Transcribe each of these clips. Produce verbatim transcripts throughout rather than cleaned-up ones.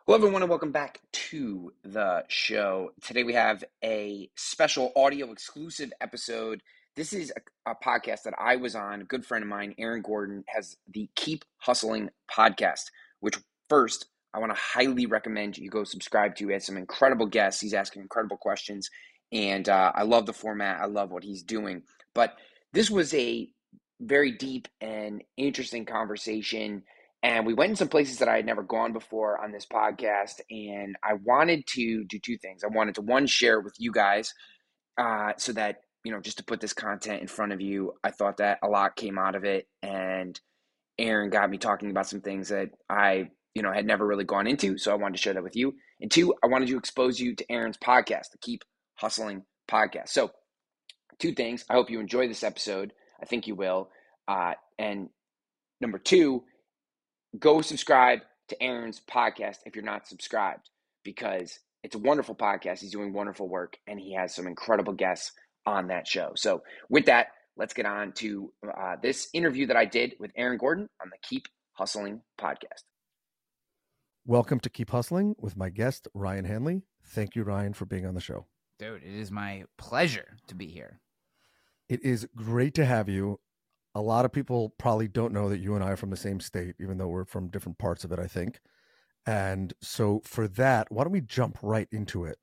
Hello, everyone, and welcome back to the show. Today we have a special audio exclusive episode. This is a, a podcast that I was on. A good friend of mine, Aaron Gordon, has the Keep Hustling podcast, which first I want to highly recommend you go subscribe to. He has some incredible guests. He's asking incredible questions, and uh, I love the format. I love what he's doing. But this was a very deep and interesting conversation. And we went in some places that I had never gone before on this podcast. And I wanted to do two things. I wanted to, one, share with you guys uh, so that, you know, just to put this content in front of you, I thought that a lot came out of it. And Aaron got me talking about some things that I, you know, had never really gone into. So I wanted to share that with you. And two, I wanted to expose you to Aaron's podcast, the Keep Hustling podcast. So two things. I hope you enjoy this episode. I think you will. Uh, and number two, go subscribe to Aaron's podcast if you're not subscribed, because it's a wonderful podcast. He's doing wonderful work, and he has some incredible guests on that show. So with that, let's get on to uh, this interview that I did with Aaron Gordon on the Keep Hustling podcast. Welcome to Keep Hustling with my guest, Ryan Hanley. Thank you, Ryan, for being on the show. Dude, it is my pleasure to be here. It is great to have you. A lot of people probably don't know that you and I are from the same state, even though we're from different parts of it, I think. And so for that, why don't we jump right into it?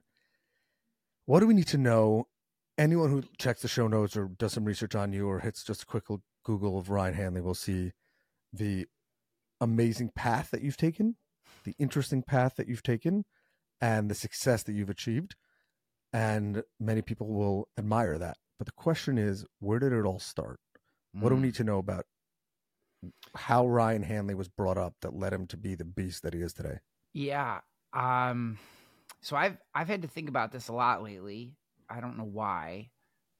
What do we need to know? Anyone who checks the show notes or does some research on you or hits just a quick Google of Ryan Hanley will see the amazing path that you've taken, the interesting path that you've taken, and the success that you've achieved. And many people will admire that. But the question is, where did it all start? What do we need to know about how Ryan Hanley was brought up that led him to be the beast that he is today? Yeah. Um, so I've I've had to think about this a lot lately. I don't know why.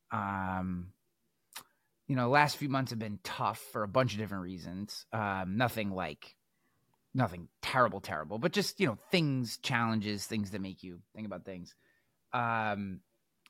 Um, you know, the last few months have been tough for a bunch of different reasons. Um, nothing like, nothing terrible, terrible, but just, you know, things, challenges, things that make you think about things. Um,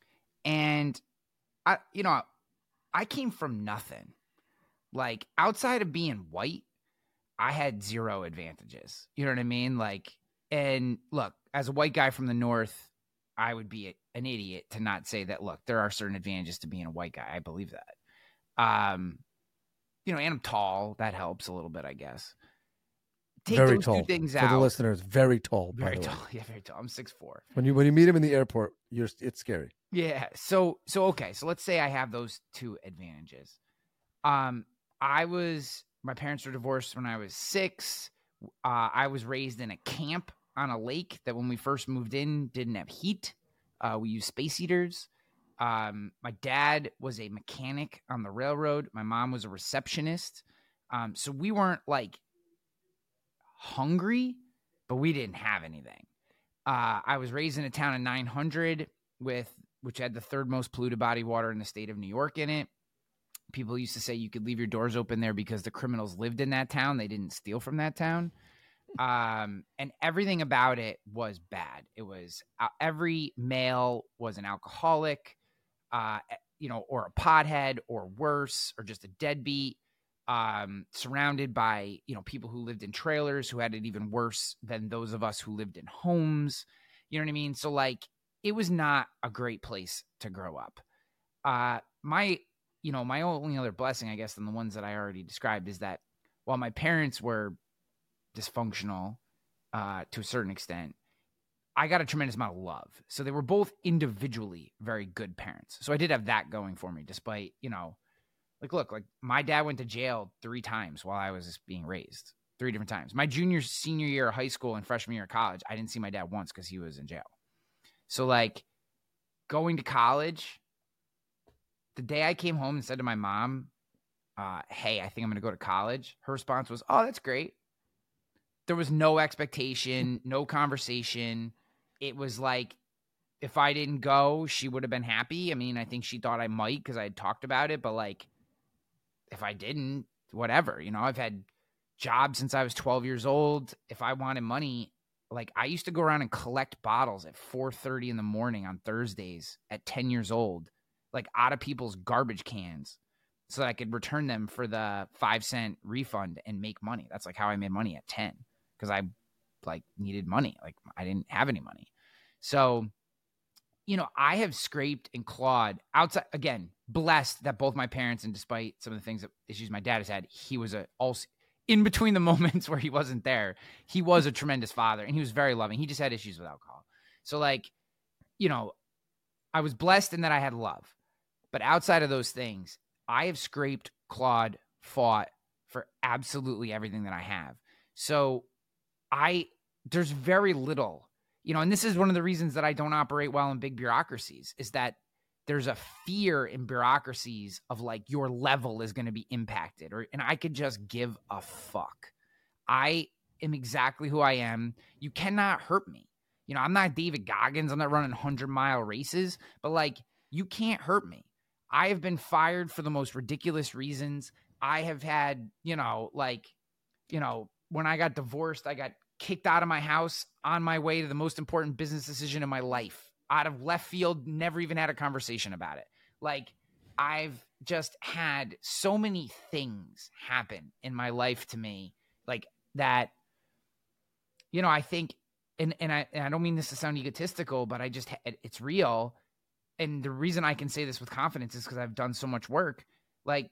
and I, you know, I came from nothing. Like, outside of being white, I had zero advantages. You know what I mean? Like, and look, as a white guy from the North, I would be an idiot to not say that, look, there are certain advantages to being a white guy. I believe that. Um, you know, and I'm tall. That helps a little bit, I guess. Take very those tall. two things For out. the listeners, very tall. Very by the tall. way. Yeah, very tall. I'm six foot four. When you when you meet him in the airport, you're it's scary. Yeah. So so okay. So let's say I have those two advantages. Um, I was my parents were divorced when I was six. Uh, I was raised in a camp on a lake that when we first moved in didn't have heat. Uh, we used space heaters. Um, my dad was a mechanic on the railroad. My mom was a receptionist. Um, so we weren't like hungry, but we didn't have anything. Uh, I was raised in a town of nine hundred with, which had the third most polluted body of water in the state of New York in it. People used to say you could leave your doors open there because the criminals lived in that town. They didn't steal from that town. Um, and everything about it was bad. It was uh, every male was an alcoholic, uh, you know, or a pothead or worse, or just a deadbeat, um, surrounded by, you know, people who lived in trailers who had it even worse than those of us who lived in homes. You know what I mean? So like, it was not a great place to grow up. Uh, my, you know, my only other blessing, I guess, than the ones that I already described is that while my parents were dysfunctional uh, to a certain extent, I got a tremendous amount of love. So they were both individually very good parents. So I did have that going for me, despite, you know, like, look, like my dad went to jail three times while I was being raised, three different times. My junior, senior year of high school and freshman year of college, I didn't see my dad once because he was in jail. So like going to college, the day I came home and said to my mom, uh, hey, I think I'm going to go to college, her response was, oh, that's great. There was no expectation, no conversation. It was like, if I didn't go, she would have been happy. I mean, I think she thought I might because I had talked about it, but like, if I didn't, whatever, you know, I've had jobs since I was twelve years old. If I wanted money, like I used to go around and collect bottles at four thirty in the morning on Thursdays at ten years old, like out of people's garbage cans so that I could return them for the five cent refund and make money. That's like how I made money at ten. Cause I like needed money. Like I didn't have any money. So, you know, I have scraped and clawed outside, again, blessed that both my parents, and despite some of the things that issues my dad has had, he was a also in between the moments where he wasn't there, he was a tremendous father and he was very loving. He just had issues with alcohol. So like, you know, I was blessed in that I had love, but outside of those things, I have scraped, clawed, fought for absolutely everything that I have. So I, there's very little, you know, and this is one of the reasons that I don't operate well in big bureaucracies, is that there's a fear in bureaucracies of like your level is going to be impacted, or, and I could just give a fuck. I am exactly who I am. You cannot hurt me. You know, I'm not David Goggins. I'm not running hundred mile races, but like, you can't hurt me. I have been fired for the most ridiculous reasons. I have had, you know, like, you know, when I got divorced, I got kicked out of my house on my way to the most important business decision in my life. Out of left field, never even had a conversation about it. Like, I've just had so many things happen in my life to me, like that, you know, I think, and, and, I, and I don't mean this to sound egotistical, but I just, it's real. And the reason I can say this with confidence is because I've done so much work. Like,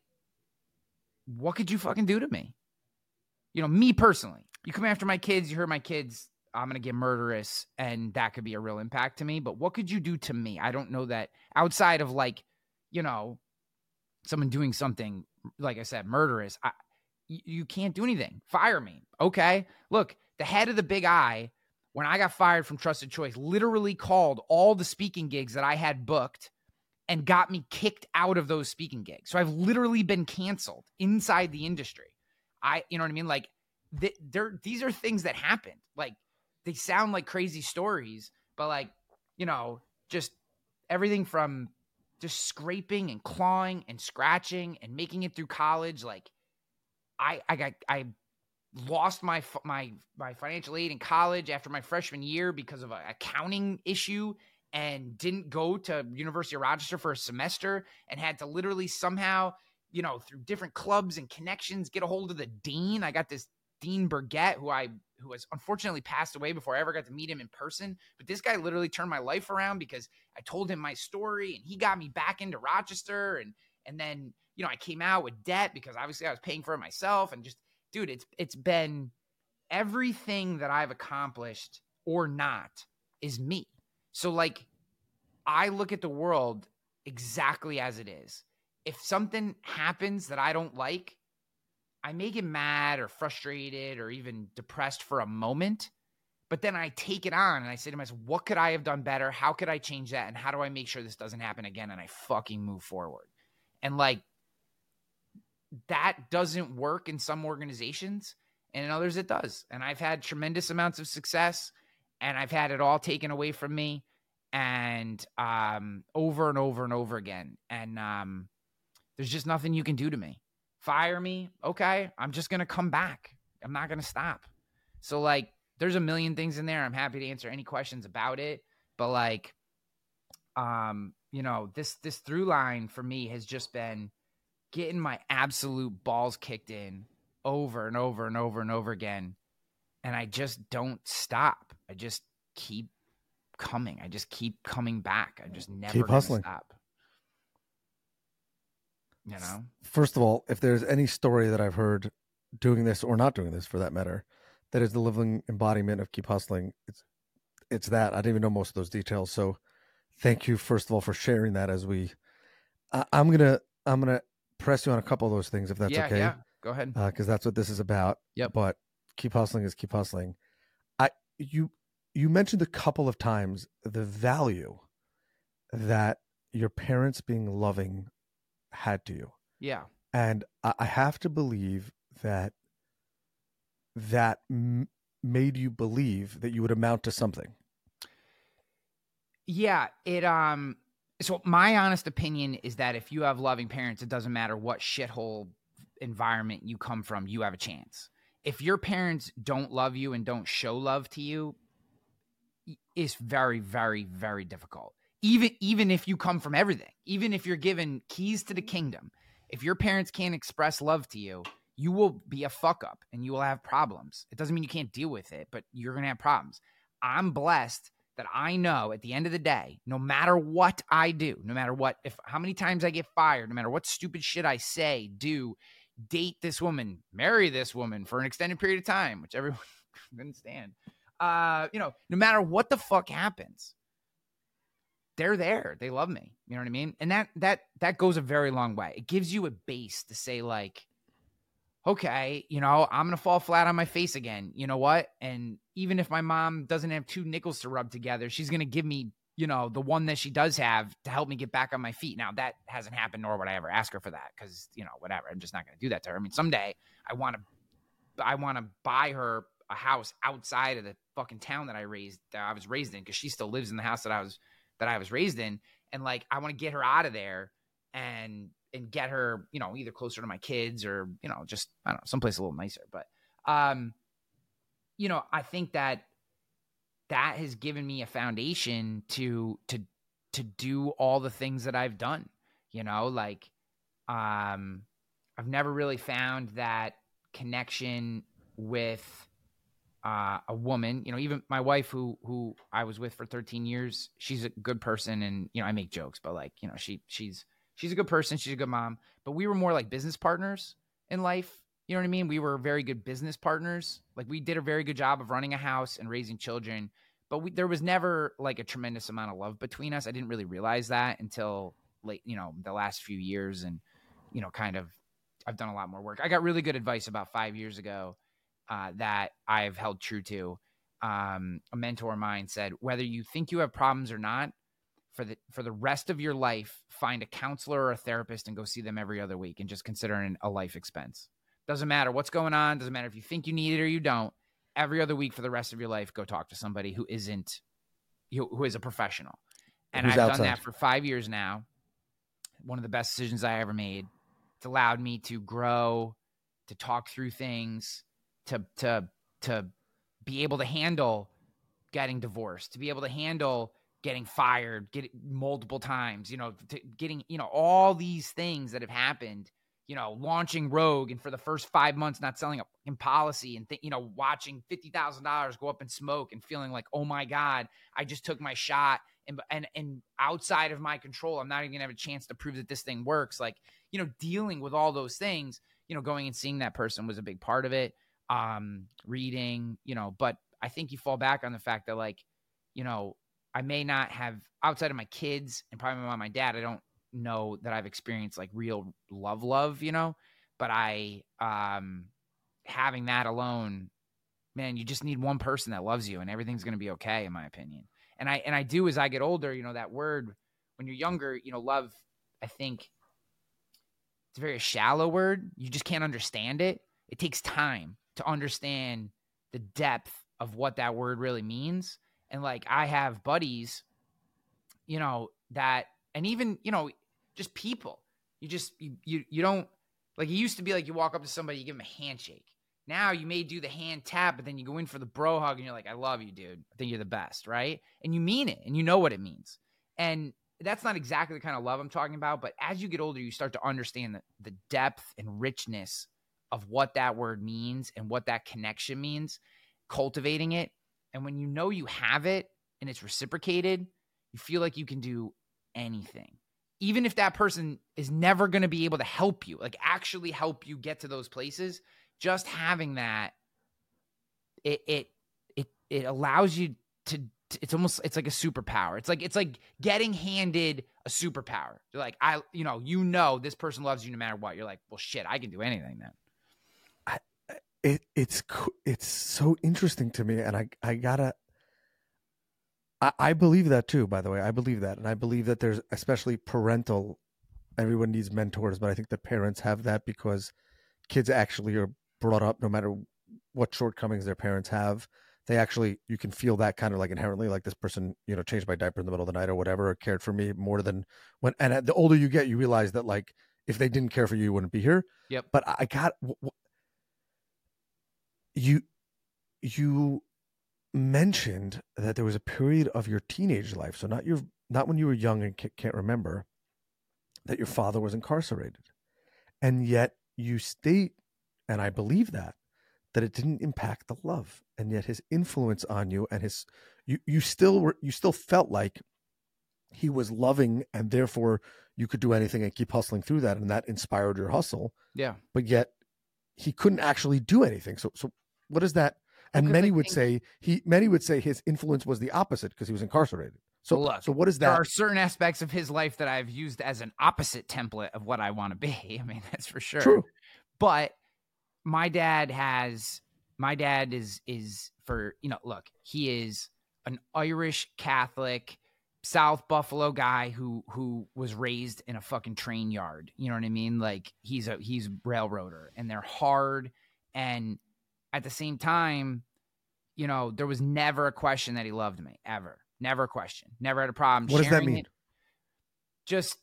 what could you fucking do to me? You know, me personally, you come after my kids, you hurt my kids, I'm going to get murderous, and that could be a real impact to me. But what could you do to me? I don't know that outside of like, you know, someone doing something, like I said, murderous. I, you, you can't do anything. Fire me. Okay. Look, the head of the Big I, when I got fired from Trusted Choice, literally called all the speaking gigs that I had booked and got me kicked out of those speaking gigs. So I've literally been canceled inside the industry. I, you know what I mean? Like, th- there, these are things that happened. Like, they sound like crazy stories, but like, you know, just everything from just scraping and clawing and scratching and making it through college. Like, I, I got, I lost my, my, my financial aid in college after my freshman year because of an accounting issue, and didn't go to University of Rochester for a semester, and had to literally somehow, you know, through different clubs and connections, get a hold of the dean. I got this Dean Burgett, who I, who has unfortunately passed away before I ever got to meet him in person. But this guy literally turned my life around because I told him my story, and he got me back into Rochester. And, and then, you know, I came out with debt because obviously I was paying for it myself. And just, dude, it's, it's been everything that I've accomplished or not is me. So like, I look at the world exactly as it is. If something happens that I don't like, I may get mad or frustrated or even depressed for a moment, but then I take it on and I say to myself, what could I have done better? How could I change that? And how do I make sure this doesn't happen again? And I fucking move forward. And like, that doesn't work in some organizations, and in others it does. And I've had tremendous amounts of success, and I've had it all taken away from me, and um, over and over and over again. And um, there's just nothing you can do to me. Fire me. Okay. I'm just going to come back. I'm not going to stop. So like, there's a million things in there. I'm happy to answer any questions about it. But like, um, you know, this, this through line for me has just been getting my absolute balls kicked in over and over and over and over again. And I just don't stop. I just keep coming. I just keep coming back. I just never keep hustling. Stop. You know, first of all, if there's any story that I've heard doing this or not doing this for that matter, that is the living embodiment of keep hustling, it's, it's that. I didn't even know most of those details. So thank you, first of all, for sharing that. As we, I, I'm going to, I'm going to press you on a couple of those things, if that's yeah, okay. Yeah, go ahead. Uh, Cause that's what this is about. Yep. But keep hustling is keep hustling. I, you, you mentioned a couple of times the value that your parents being loving had to you. Yeah. And I have to believe that that m- made you believe that you would amount to something. Yeah. It, um, so my honest opinion is that if you have loving parents, it doesn't matter what shithole environment you come from, you have a chance. If your parents don't love you and don't show love to you, it's very, very, very difficult. Even, even if you come from everything, even if you're given keys to the kingdom, if your parents can't express love to you, you will be a fuck up and you will have problems. It doesn't mean you can't deal with it, but you're going to have problems. I'm blessed that I know at the end of the day, no matter what I do, no matter what, if how many times I get fired, no matter what stupid shit I say, do, date this woman, marry this woman for an extended period of time, which everyone couldn't stand. Uh, you know, no matter what the fuck happens, they're there. They love me. You know what I mean? And that that that goes a very long way. It gives you a base to say, like, okay, you know, I'm going to fall flat on my face again. You know what? And even if my mom doesn't have two nickels to rub together, she's going to give me, you know, the one that she does have to help me get back on my feet. Now, that hasn't happened, nor would I ever ask her for that because, you know, whatever. I'm just not going to do that to her. I mean, someday I want to I want to buy her a house outside of the fucking town that I raised, that I was raised in, because she still lives in the house that I was that I was raised in. And like, I want to get her out of there and and get her, you know, either closer to my kids or, you know, just, I don't know, someplace a little nicer. But, um, you know, I think that that has given me a foundation to, to, to do all the things that I've done, you know, like, um, I've never really found that connection with, uh, a woman, you know, even my wife who, who I was with for thirteen years, she's a good person. And, you know, I make jokes, but like, you know, she, she's, She's a good person. She's a good mom. But we were more like business partners in life. You know what I mean? We were very good business partners. Like, we did a very good job of running a house and raising children. But we, there was never like a tremendous amount of love between us. I didn't really realize that until late, you know, the last few years. And, you know, kind of, I've done a lot more work. I got really good advice about five years ago uh, that I've held true to. Um, a mentor of mine said, whether you think you have problems or not, for the for the rest of your life, find a counselor or a therapist and go see them every other week and just consider it a life expense. Doesn't matter what's going on. Doesn't matter if you think you need it or you don't. Every other week for the rest of your life, go talk to somebody who isn't, who, who is a professional. And Who's I've outside. done that for five years now. One of the best decisions I ever made. It's allowed me to grow, to talk through things, to to to be able to handle getting divorced, to be able to handle getting fired, get multiple times, you know, to getting, you know, all these things that have happened, you know, launching Rogue and for the first five months, not selling a in policy and, th- you know, watching fifty thousand dollars go up in smoke and feeling like, oh my God, I just took my shot and, and, and outside of my control, I'm not even gonna have a chance to prove that this thing works. Like, you know, dealing with all those things, you know, going and seeing that person was a big part of it. Um, reading, you know, but I think you fall back on the fact that, like, you know, I may not have, outside of my kids and probably my mom, my dad, I don't know that I've experienced like real love, love, you know, but I, um, having that alone, man, you just need one person that loves you and everything's going to be okay, in my opinion. And I, and I do, as I get older, you know, that word when you're younger, you know, love, I think it's a very shallow word. You just can't understand it. It takes time to understand the depth of what that word really means. And like, I have buddies, you know, that, and even, you know, just people, you just, you, you, you don't, like, it used to be like you walk up to somebody, you give them a handshake. Now you may do the hand tap, but then you go in for the bro hug and you're like, I love you, dude. I think you're the best. Right. And you mean it and you know what it means. And that's not exactly the kind of love I'm talking about. But as you get older, you start to understand the, the depth and richness of what that word means and what that connection means, cultivating it. And when you know you have it and it's reciprocated, you feel like you can do anything. Even if that person is never going to be able to help you, like actually help you get to those places, just having that, it it it it allows you to, to it's almost, it's like a superpower. It's like it's like getting handed a superpower. You're like, I you know, you know this person loves you no matter what. You're like, well, shit, I can do anything then. It it's it's so interesting to me, and I I gotta. I, I believe that too. By the way, I believe that, and I believe that there's especially parental. Everyone needs mentors, but I think that parents have that because kids actually are brought up, no matter what shortcomings their parents have. They actually, you can feel that kind of like inherently, like this person, you know, changed my diaper in the middle of the night or whatever, or cared for me more than when. And the older you get, you realize that like if they didn't care for you, you wouldn't be here. Yep. But I got. You, you mentioned that there was a period of your teenage life, so not your, not when you were young and can't remember, that your father was incarcerated, and yet you state and I believe that, that it didn't impact the love, and yet his influence on you and his, you, you still were, you still felt like he was loving, and therefore you could do anything and keep hustling through that. And that inspired your hustle. Yeah. But yet he couldn't actually do anything. So, so what is that? And Well, 'cause many I would think- say he, many would say his influence was the opposite because he was incarcerated. So, Well, look, so what is There that? are certain aspects of his life that I've used as an opposite template of what I want to be. I mean, that's for sure. True. But my dad has, my dad is, is for, you know, look, he is an Irish Catholic South Buffalo guy who, who was raised in a fucking train yard. You know what I mean? Like he's a, he's a railroader, and they're hard. And at the same time, you know, there was never a question that he loved me, ever. Never a question. Never had a problem. What does that sharing mean? it. Just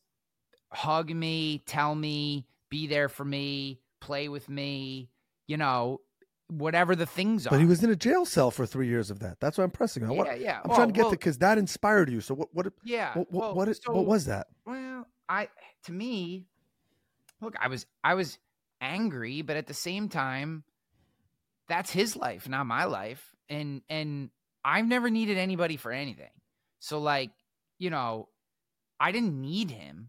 hug me, tell me, be there for me, play with me, you know, whatever the things are. But he was in a jail cell for three years of that. That's what I'm pressing on. yeah, What, yeah. I'm Well, trying to get well, to, because that inspired you. So what, what, yeah. what, what, well, what, is- so- what was that? Well, I, to me, look, I was, I was angry, but at the same time, that's his life, not my life. And, and I've never needed anybody for anything. So like, you know, I didn't need him.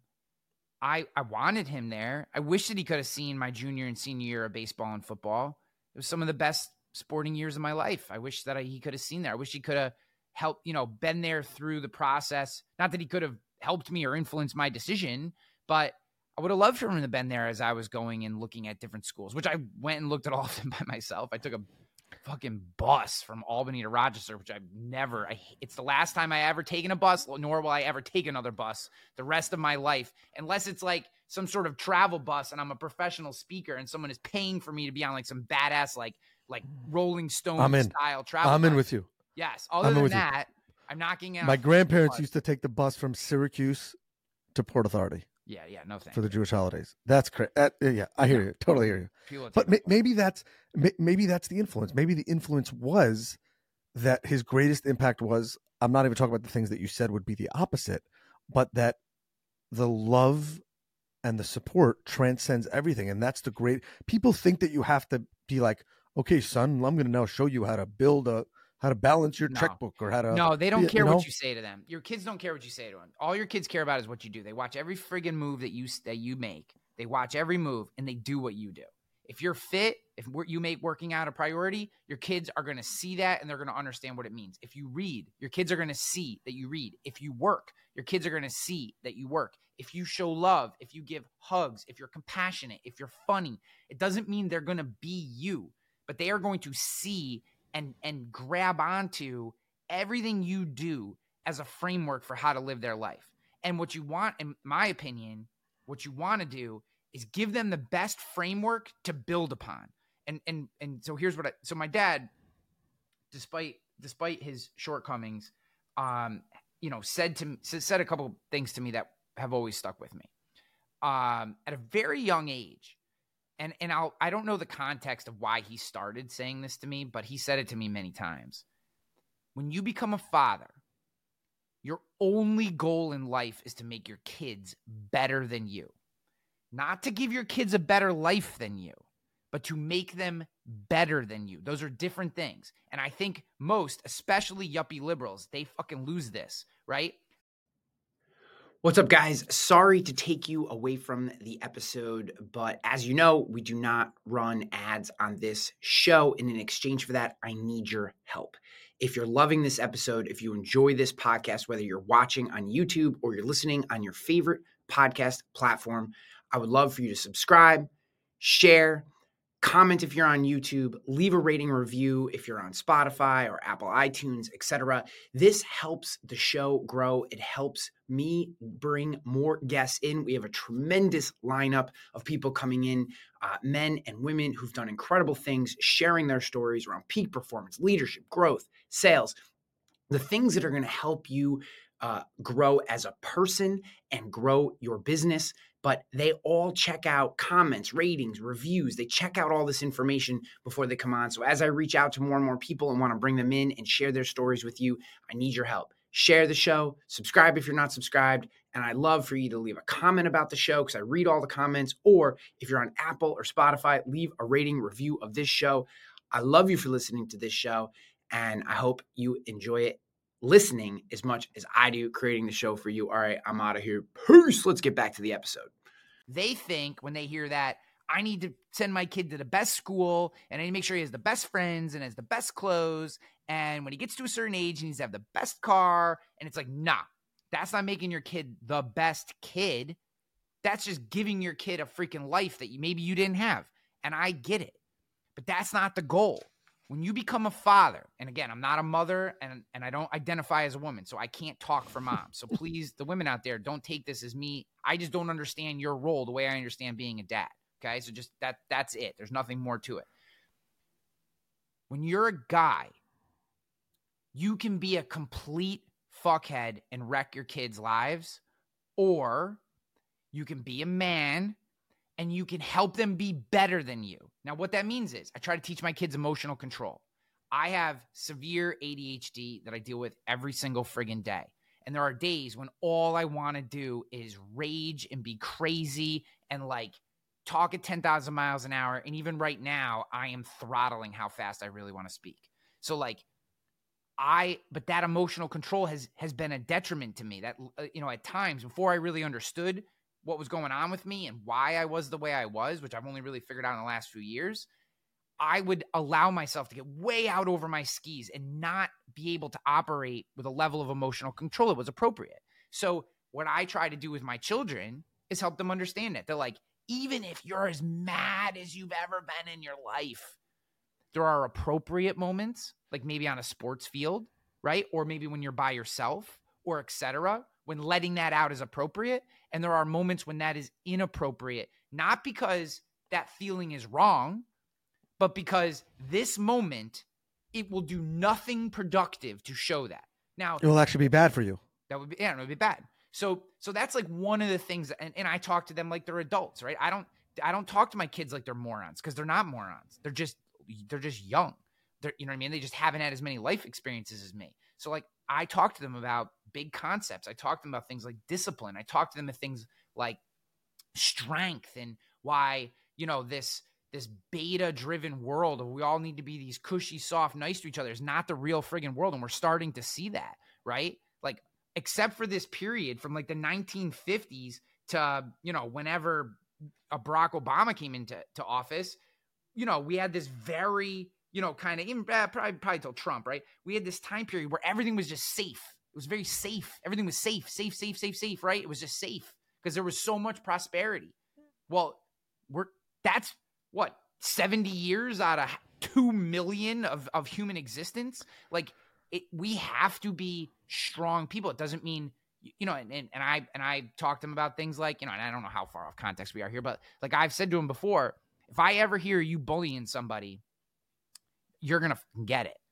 I, I wanted him there. I wish that he could have seen my junior and senior year of baseball and football. It was some of the best sporting years of my life. I wish that I, he could have seen there. I wish he could have helped, you know, been there through the process. Not that he could have helped me or influenced my decision, but I would have loved for him to have been there as I was going and looking at different schools, which I went and looked at all of them by myself. I took a fucking bus from Albany to Rochester, which I've never, I, it's the last time I ever taken a bus, nor will I ever take another bus the rest of my life, unless it's like some sort of travel bus and I'm a professional speaker and someone is paying for me to be on like some badass, like, like Rolling Stone I'm in. style travel I'm bus. in with you. Yes. Other I'm in than with you. that, I'm knocking out. My grandparents bus. used to take the bus from Syracuse to Port Authority Yeah. Yeah. No thanks. for the Jewish holidays. That's correct. That, yeah, I hear you. Totally hear you. People that But take may, the bus. maybe that's may, maybe that's the influence. Maybe the influence was that his greatest impact was, I'm not even talking about the things that you said would be the opposite, but that the love and the support transcends everything. And that's the great, people think that you have to be like, okay, son, I'm going to now show you how to build a, how to balance your No. checkbook or how to, No, they don't you care know? what you say to them. Your kids don't care what you say to them. All your kids care about is what you do. They watch every friggin' move that you that you make. They watch every move and they do what you do. If you're fit, if we're, you make working out a priority, your kids are going to see that and they're going to understand what it means. If you read, your kids are going to see that you read. If you work, your kids are going to see that you work. If you show love, if you give hugs, if you're compassionate, if you're funny, it doesn't mean they're going to be you, but they are going to see and and grab onto everything you do as a framework for how to live their life. And what you want, in my opinion, what you want to do is give them the best framework to build upon. And and and so here's what I, so my dad, despite despite his shortcomings, um, you know, said to said a couple things to me that have always stuck with me. Um, at a very young age, and and I'll I don't know the context of why he started saying this to me, but he said it to me many times. When you become a father, your only goal in life is to make your kids better than you. Not to give your kids a better life than you, but to make them better than you. Those are different things. And I think most, especially yuppie liberals, they fucking lose this, right? What's up, guys? Sorry to take you away from the episode, but as you know, we do not run ads on this show. And in exchange for that, I need your help. If you're loving this episode, if you enjoy this podcast, whether you're watching on YouTube or you're listening on your favorite podcast platform, I would love for you to subscribe, share, comment if you're on YouTube, leave a rating review if you're on Spotify or Apple iTunes, et cetera. This helps the show grow. It helps me bring more guests in. We have a tremendous lineup of people coming in, uh, men and women who've done incredible things, sharing their stories around peak performance, leadership, growth, sales, the things that are going to help you uh, grow as a person and grow your business. But they all check out comments, ratings, reviews. They check out all this information before they come on. So as I reach out to more and more people and want to bring them in and share their stories with you, I need your help. Share the show, subscribe if you're not subscribed, And I'd love for you to leave a comment about the show because I read all the comments. Or if you're on Apple or Spotify, leave a rating review of this show. I love you for listening to this show, and I hope you enjoy it listening as much as I do creating the show for you. All right, I'm out of here. Peace. Let's get back to the episode. They think when they hear that, I need to send my kid to the best school, and I need to make sure he has the best friends and has the best clothes. And when he gets to a certain age, he needs to have the best car. And it's like, nah, that's not making your kid the best kid. That's just giving your kid a freaking life that you, maybe you didn't have. And I get it, but that's not the goal. When you become a father, and again, I'm not a mother and, and I don't identify as a woman, so I can't talk for mom. So please, the women out there, don't take this as me. I just don't understand your role the way I understand being a dad. Okay, so just that that's it. There's nothing more to it. When you're a guy, you can be a complete fuckhead and wreck your kids' lives, or you can be a man and you can help them be better than you. Now, what that means is I try to teach my kids emotional control. I have severe A D H D that I deal with every single friggin' day. And there are days when all I want to do is rage and be crazy and like talk at ten thousand miles an hour. And even right now, I am throttling how fast I really want to speak. So like I, but that emotional control has, has been a detriment to me that, uh, you know, at times before I really understood what was going on with me and why I was the way I was, which I've only really figured out in the last few years, I would allow myself to get way out over my skis and not be able to operate with a level of emotional control that was appropriate. So what I try to do with my children is help them understand that. They're like, even if you're as mad as you've ever been in your life, there are appropriate moments, like maybe on a sports field, right? Or maybe when you're by yourself or et cetera, when letting that out is appropriate. And there are moments when that is inappropriate, not because that feeling is wrong, but because this moment, it will do nothing productive to show that. Now, it will actually be bad for you. That would be, yeah, it would be bad. So, so that's like one of the things, and, and I talk to them like they're adults, right? I don't, I don't talk to my kids like they're morons because they're not morons. They're just, they're just young. They're, you know what I mean? They just haven't had as many life experiences as me. So like I talk to them about big concepts. I talk to them about things like discipline. I talk to them about things like strength and why, you know, this, this beta driven world of we all need to be these cushy, soft, nice to each other is not the real friggin' world. And we're starting to see that, right? Like, except for this period from like the nineteen fifties to, you know, whenever a Barack Obama came into to office, you know, we had this very, you know, kind of, uh, probably, probably till Trump, right? We had this time period where everything was just safe. It was very safe. Everything was safe, safe, safe, safe, safe, right? It was just safe because there was so much prosperity. Well, we're, that's what, seventy years out of two million of, of human existence? Like, it, we have to be strong people. It doesn't mean, you know, and, and, and I, and I talked to him about things like, you know, and I don't know how far off context we are here, but like I've said to him before, if I ever hear you bullying somebody, you're going to get it.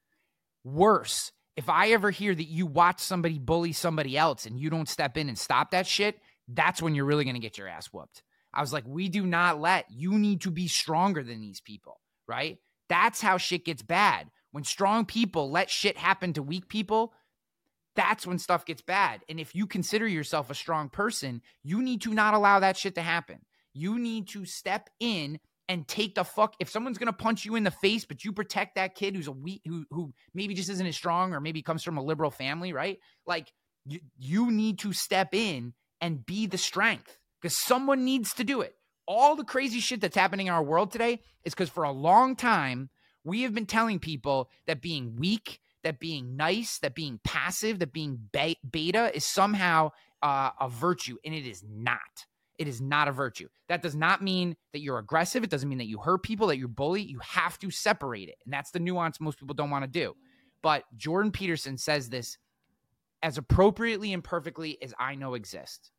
Worse, if I ever hear that you watch somebody bully somebody else and you don't step in and stop that shit, that's when you're really going to get your ass whooped. I was like, we do not let, you need to be stronger than these people, right? That's how shit gets bad. When strong people let shit happen to weak people, that's when stuff gets bad. And if you consider yourself a strong person, you need to not allow that shit to happen. You need to step in and take the fuck. If someone's going to punch you in the face, but you protect that kid who's a weak, who, who maybe just isn't as strong or maybe comes from a liberal family, right? Like you, you need to step in and be the strength because someone needs to do it. All the crazy shit that's happening in our world today is because for a long time, we have been telling people that being weak, that being nice, that being passive, that being be- beta is somehow uh, a virtue, and it is not. It is not a virtue. That does not mean that you're aggressive. It doesn't mean that you hurt people, that you bully. You have to separate it, and that's the nuance most people don't want to do. But Jordan Peterson says this as appropriately and perfectly as I know exists.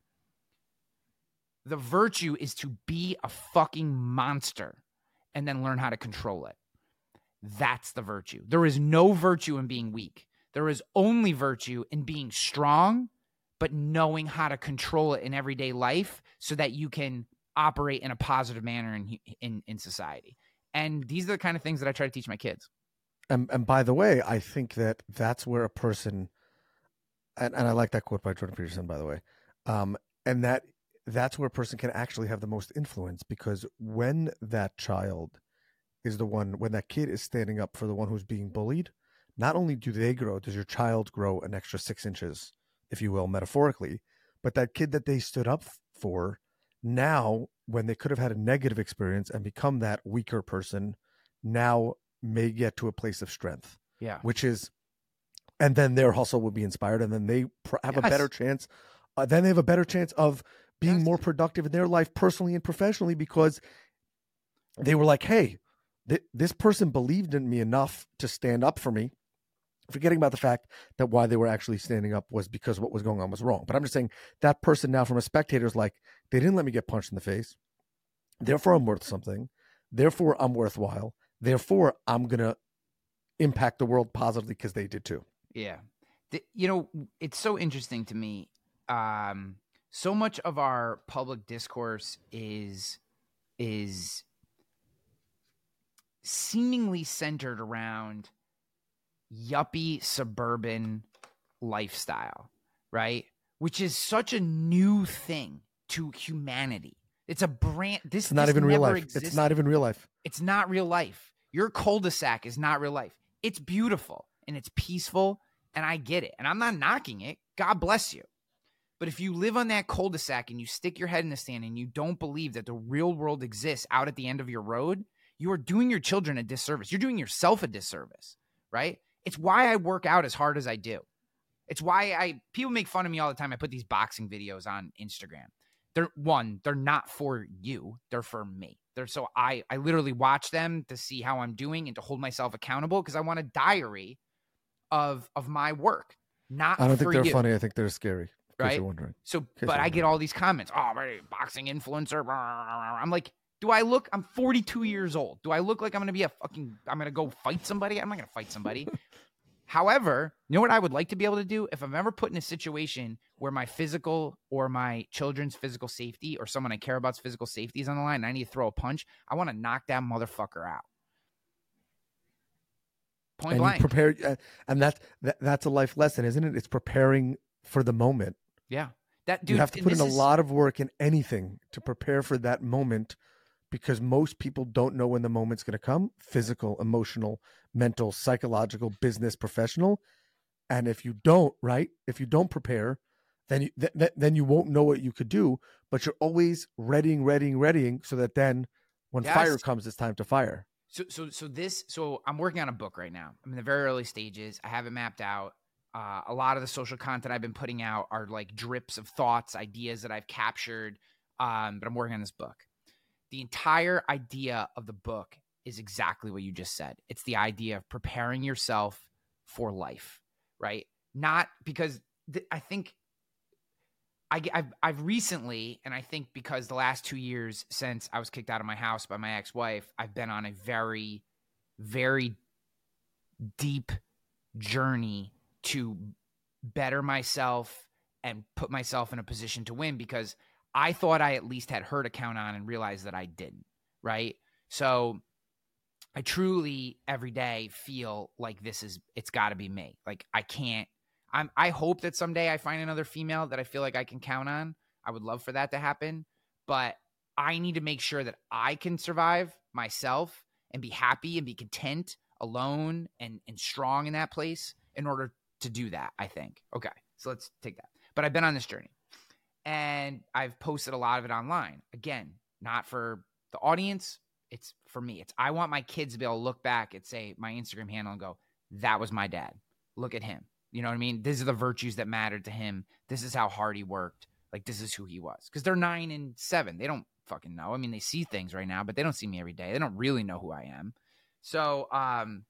The virtue is to be a fucking monster and then learn how to control it. That's the virtue. There is no virtue in being weak. There is only virtue in being strong, but knowing how to control it in everyday life so that you can operate in a positive manner in in, in society. And these are the kind of things that I try to teach my kids. And, and by the way, I think that that's where a person, and, and I like that quote by Jordan Peterson, by the way, Um, and that that's where a person can actually have the most influence, because when that child is the one, when that kid is standing up for the one who's being bullied, not only do they grow, does your child grow an extra six inches, if you will, metaphorically, but that kid that they stood up for, now, when they could have had a negative experience and become that weaker person, now may get to a place of strength. Yeah. Which is, and then their hustle will be inspired, and then they pr- have Yes. a better chance. Uh, then they have a better chance of being Yes. more productive in their life, personally and professionally, because they were like, hey, th- this person believed in me enough to stand up for me, forgetting about the fact that why they were actually standing up was because what was going on was wrong. But I'm just saying that person now, from a spectator, is like, they didn't let me get punched in the face. Therefore, I'm worth something. Therefore, I'm worthwhile. Therefore, I'm going to impact the world positively because they did too. Yeah. The, you know, it's so interesting to me. Um, so much of our public discourse is is seemingly centered around yuppie suburban lifestyle, right? Which is such a new thing to humanity. It's a brand. This It's not this even real never life. existed. It's not even real life. It's not real life. Your cul-de-sac is not real life. It's beautiful and it's peaceful, and I get it. And I'm not knocking it. God bless you. But if you live on that cul-de-sac and you stick your head in the sand and you don't believe that the real world exists out at the end of your road, you are doing your children a disservice. You're doing yourself a disservice, right? It's why I work out as hard as I do. It's why I people make fun of me all the time. I put these boxing videos on Instagram. They're one, they're not for you. They're for me. They're so I I literally watch them to see how I'm doing and to hold myself accountable, because I want a diary of of my work. Not I don't for think they're you. funny. I think they're scary. In case Right? you're wondering. So, case but you're I get wondering. all these comments. Oh, right, boxing influencer. I'm like, do I look? I'm forty-two years old. Do I look like I'm going to be a fucking? I'm going to go fight somebody? I'm not going to fight somebody. However, you know what I would like to be able to do if I'm ever put in a situation where my physical or my children's physical safety or someone I care about's physical safety is on the line and I need to throw a punch, I want to knock that motherfucker out. Point and blank. You prepare, uh, and that's that, that's a life lesson, isn't it? It's preparing for the moment. Yeah. That dude, you have to put in a is, lot of work in anything to prepare for that moment, because most people don't know when the moment's going to come. Physical, emotional, mental, psychological, business, professional. And if you don't, right, if you don't prepare, then you, th- th- then you won't know what you could do, but you're always readying, readying, readying, so that then when Yes. fire comes, it's time to fire. So, so, so this, so I'm working on a book right now. I'm in the very early stages. I have it mapped out. Uh, a lot of the social content I've been putting out are like drips of thoughts, ideas that I've captured. Um, but I'm working on this book. The entire idea of the book is exactly what you just said. It's the idea of preparing yourself for life, right? Not because th- I think I, I've, I've recently, and I think because the last two years since I was kicked out of my house by my ex-wife, I've been on a very, very deep journey to better myself and put myself in a position to win, because I thought I at least had her to count on and realized that I didn't, right? So I truly every day feel like this is, it's got to be me. Like I can't, I'm, I hope that someday I find another female that I feel like I can count on. I would love for that to happen, but I need to make sure that I can survive myself and be happy and be content alone and, and strong in that place in order to do that, I think. Okay, so let's take that. But I've been on this journey and I've posted a lot of it online. Again, not for the audience. It's for me. It's, I want my kids to be able to look back and say my Instagram handle and go, that was my dad. Look at him. You know what I mean? These are the virtues that mattered to him. This is how hard he worked. Like, this is who he was. Because they're nine and seven. They don't fucking know. I mean, they see things right now, but they don't see me every day. They don't really know who I am. So, um,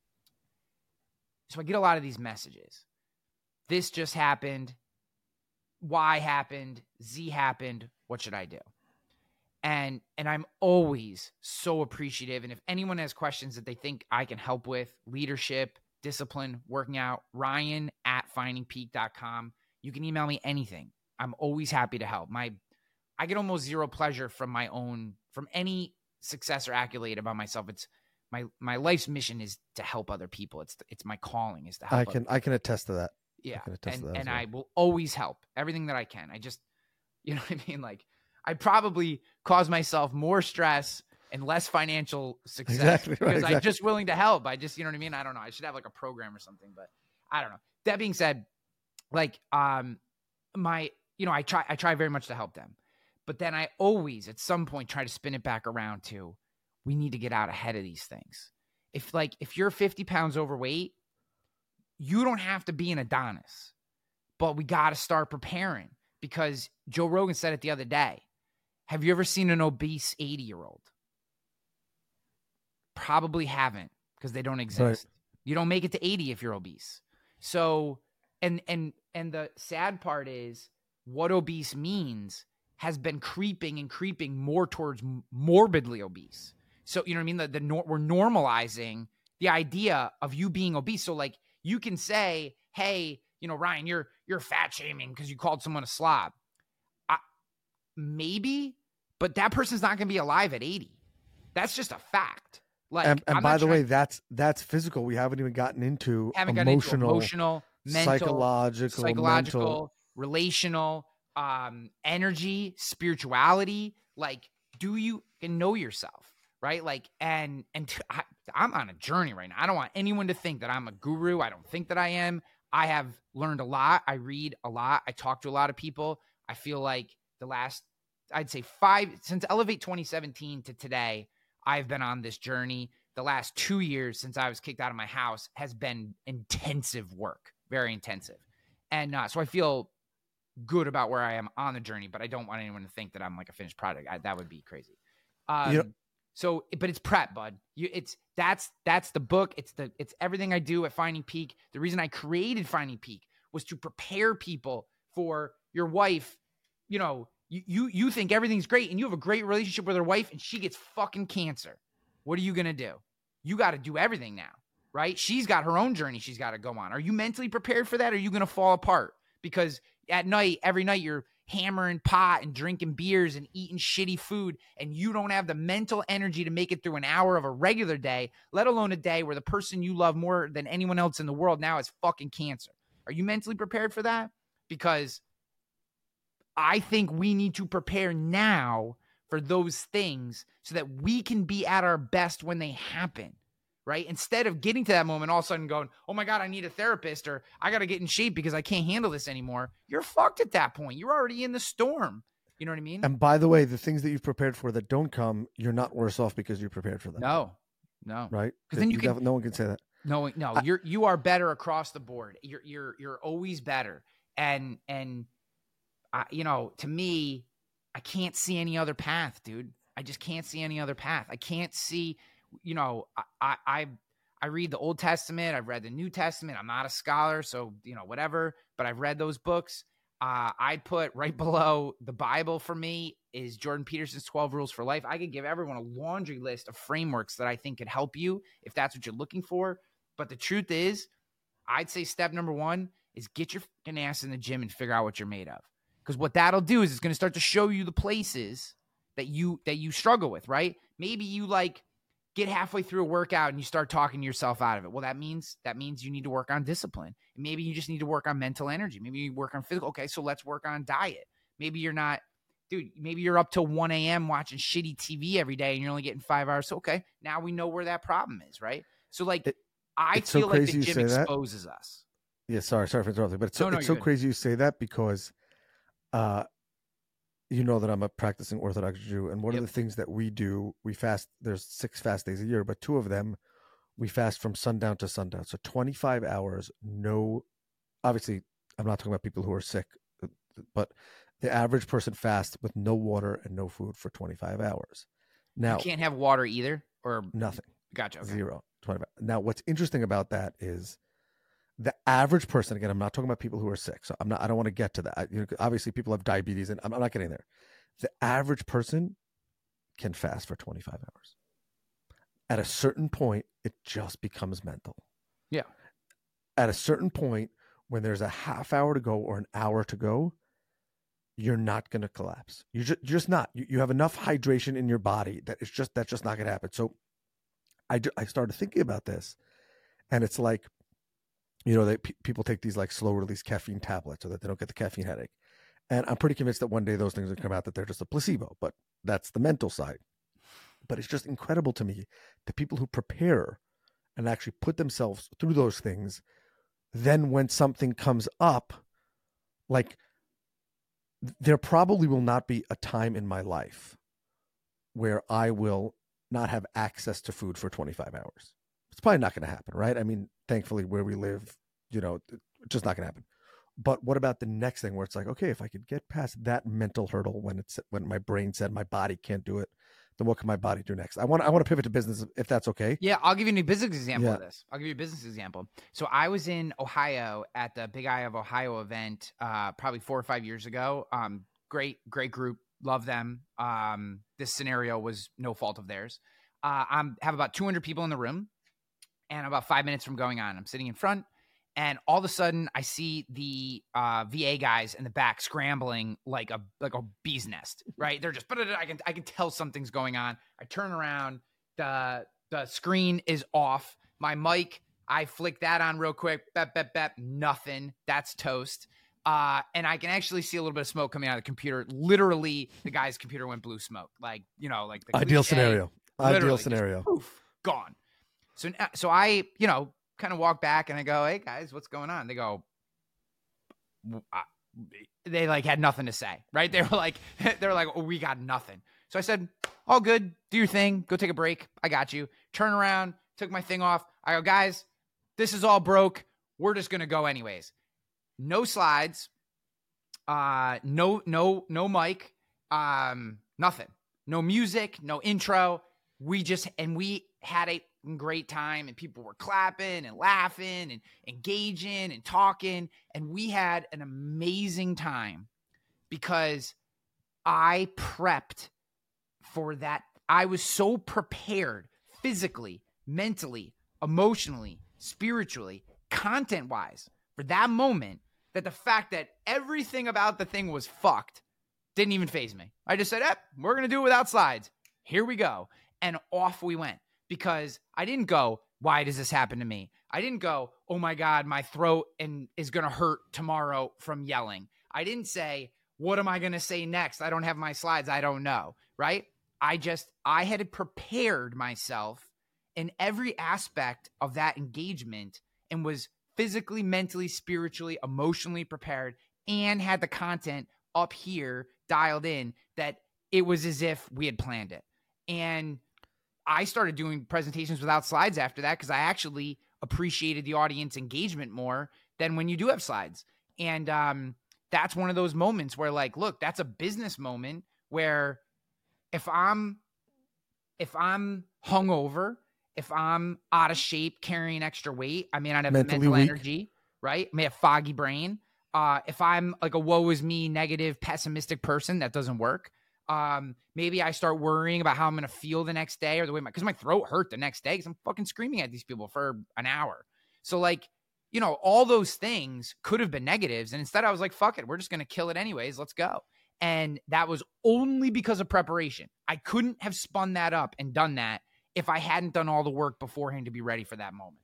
so I get a lot of these messages. This just happened. Y happened. Z happened. What should I do? And and I'm always so appreciative. And if anyone has questions that they think I can help with, leadership, discipline, working out, Ryan at finding peak dot com. You can email me anything. I'm always happy to help. My I get almost zero pleasure from my own, from any success or accolade about myself. It's my my life's mission is to help other people. It's it's my calling is to help. I can I can attest to that. Yeah. I can attest And to that as and well. I will always help everything that I can. I just, you know what I mean? Like I probably cause myself more stress and less financial success Exactly, right, because exactly. I'm just willing to help. I just, you know what I mean? I don't know. I should have like a program or something, but I don't know. That being said, like, um, my, you know, I try, I try very much to help them, but then I always at some point try to spin it back around to, we need to get out ahead of these things. If like, if you're fifty pounds overweight, you don't have to be an Adonis, but we got to start preparing because Joe Rogan said it the other day. Have you ever seen an obese eighty year old? Probably haven't because they don't exist. Right. You don't make it to eighty if you're obese. So, and, and, and the sad part is what obese means has been creeping and creeping more towards morbidly obese. So, you know what I mean? The, the nor- we're normalizing the idea of you being obese. So like you can say, hey, you know, Ryan, you're, you're fat shaming because you called someone a slob. I, maybe, but that person's not going to be alive at eighty. That's just a fact. Like, and, and by the trying, way, that's that's physical. We haven't even gotten into haven't emotional, gotten into emotional, mental, psychological, psychological, mental. relational, um, energy, spirituality. Like, do you know yourself, right? Like, and and t- I, I'm on a journey right now. I don't want anyone to think that I'm a guru. I don't think that I am. I have learned a lot. I read a lot. I talk to a lot of people. I feel like the last, I'd say five, since Elevate twenty seventeen to today, I've been on this journey. The last two years since I was kicked out of my house has been intensive work, very intensive. And uh, so I feel good about where I am on the journey, but I don't want anyone to think that I'm like a finished product. I, that would be crazy. Um, yep. So, but it's prep, bud. You, it's, that's, that's the book. It's the, it's everything I do at Finding Peak. The reason I created Finding Peak was to prepare people for your wife. You know, you, you, you think everything's great and you have a great relationship with her wife and she gets fucking cancer. What are you going to do? You got to do everything now, right? She's got her own journey she's got to go on. Are you mentally prepared for that? Or are you going to fall apart? Because at night, every night you're hammering pot and drinking beers and eating shitty food and you don't have the mental energy to make it through an hour of a regular day, let alone a day where the person you love more than anyone else in the world now has fucking cancer. Are you mentally prepared for that? Because I think we need to prepare now for those things so that we can be at our best when they happen, right? Instead of getting to that moment, all of a sudden going, oh my God, I need a therapist or I got to get in shape because I can't handle this anymore. You're fucked at that point. You're already in the storm. You know what I mean? And by the way, the things that you've prepared for that don't come, you're not worse off because you're prepared for them. No, no. Right? Because then you, you can, can, no one can say that. No, no, I, you're, you are better across the board. You're, you're, you're always better. And, and, I, you know, to me, I can't see any other path, dude. I just can't see any other path. I can't see, you know, I, I, I read the Old Testament. I've read the New Testament. I'm not a scholar, so, you know, whatever, but I've read those books. Uh, I'd put right below the Bible for me is Jordan Peterson's twelve Rules for Life. I could give everyone a laundry list of frameworks that I think could help you if that's what you're looking for. But the truth is, I'd say step number one is get your fucking ass in the gym and figure out what you're made of. Because what that'll do is it's going to start to show you the places that you that you struggle with, right? Maybe you like get halfway through a workout and you start talking yourself out of it. Well, that means that means you need to work on discipline. And maybe you just need to work on mental energy. Maybe you work on physical. Okay, so let's work on diet. Maybe you're not, dude, maybe you're up till one a.m. watching shitty T V every day and you're only getting five hours. So, okay, now we know where that problem is, right? So, like, it, I feel so like the gym exposes that. us. Yeah, sorry, sorry for interrupting, but it's so, no, no, it's so good. crazy you say that because Uh, you know that I'm a practicing Orthodox Jew, and one yep. of the things that we do, we fast. There's six fast days a year, but two of them we fast from sundown to sundown, so twenty-five hours. No, obviously, I'm not talking about people who are sick, but the average person fasts with no water and no food for twenty-five hours. Now, you can't have water either, or nothing. Gotcha. Okay. Zero. twenty-five. Now, what's interesting about that is the average person, again, I'm not talking about people who are sick. So I'm not, I don't want to get to that. I, you know, obviously people have diabetes and I'm, I'm not getting there. The average person can fast for twenty-five hours. At a certain point, it just becomes mental. Yeah. At a certain point, when there's a half hour to go or an hour to go, you're not going to collapse. You're just, you're just not, you, you have enough hydration in your body that it's just, that's just not going to happen. So I, I started thinking about this and it's like, you know, that pe- people take these like slow release caffeine tablets so that they don't get the caffeine headache. And I'm pretty convinced that one day those things will come out that they're just a placebo, but that's the mental side. But it's just incredible to me the people who prepare and actually put themselves through those things. Then when something comes up, like there probably will not be a time in my life where I will not have access to food for twenty-five hours. It's probably not going to happen, right? I mean, thankfully where we live, you know, it's just not going to happen. But what about the next thing where it's like, okay, if I could get past that mental hurdle when it's when my brain said my body can't do it, then what can my body do next? I want I want to pivot to business if that's okay. Yeah, I'll give you a business example Yeah. of this. I'll give you a business example. So I was in Ohio at the Big Eye of Ohio event uh, probably four or five years ago. Um, great, great group. Love them. Um, this scenario was no fault of theirs. Uh, I have about two hundred people in the room and about five minutes from going on. I'm sitting in front. And all of a sudden, I see the uh, V A guys in the back scrambling like a like a bee's nest, right? They're just, I can I can tell something's going on. I turn around, the the screen is off. My mic, I flick that on real quick. Bep bep bep, nothing. That's toast. Uh, and I can actually see a little bit of smoke coming out of the computer. Literally, the guy's computer went blue smoke, like you know, like the Ideal cliche, scenario. Ideal literally, scenario. just poof, gone. So so I you know. kind of walk back and I go, hey guys, what's going on? They go, they like had nothing to say, right? They were like, they were like, oh, we got nothing. So I said, all good, do your thing, go take a break. I got you. Turn around, took my thing off. I go, guys, this is all broke. We're just going to go anyways. No slides, uh, no, no, no mic, um, nothing, no music, no intro. We just, and we had a great time and people were clapping and laughing and engaging and talking. And we had an amazing time because I prepped for that. I was so prepared physically, mentally, emotionally, spiritually, content wise for that moment that the fact that everything about the thing was fucked didn't even faze me. I just said, eh, we're going to do it without slides. Here we go. And off we went. Because I didn't go, why does this happen to me? I didn't go, oh my God, my throat and is going to hurt tomorrow from yelling. I didn't say, what am I going to say next? I don't have my slides. I don't know, right? I just, I had prepared myself in every aspect of that engagement and was physically, mentally, spiritually, emotionally prepared and had the content up here dialed in that it was as if we had planned it. And I started doing presentations without slides after that because I actually appreciated the audience engagement more than when you do have slides. And um, that's one of those moments where like, look, that's a business moment where if I'm, if I'm hungover, if I'm out of shape, carrying extra weight, I may not have Mentally mental weak. energy, right? I may have foggy brain. Uh, if I'm like a woe is me, negative, pessimistic person, that doesn't work. Um, maybe I start worrying about how I'm going to feel the next day or the way my, cause my throat hurt the next day. Cause I'm fucking screaming at these people for an hour. So like, you know, all those things could have been negatives. And instead I was like, fuck it. We're just going to kill it anyways. Let's go. And that was only because of preparation. I couldn't have spun that up and done that if I hadn't done all the work beforehand to be ready for that moment.